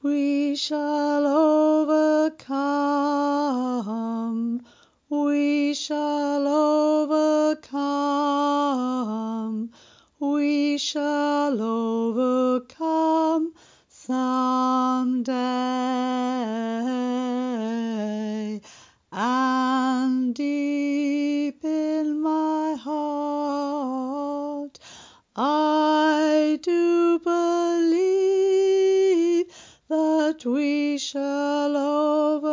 We shall overcome. We shall overcome. We shall overcome someday. And deep in my heart, I do believe that we shall overcome.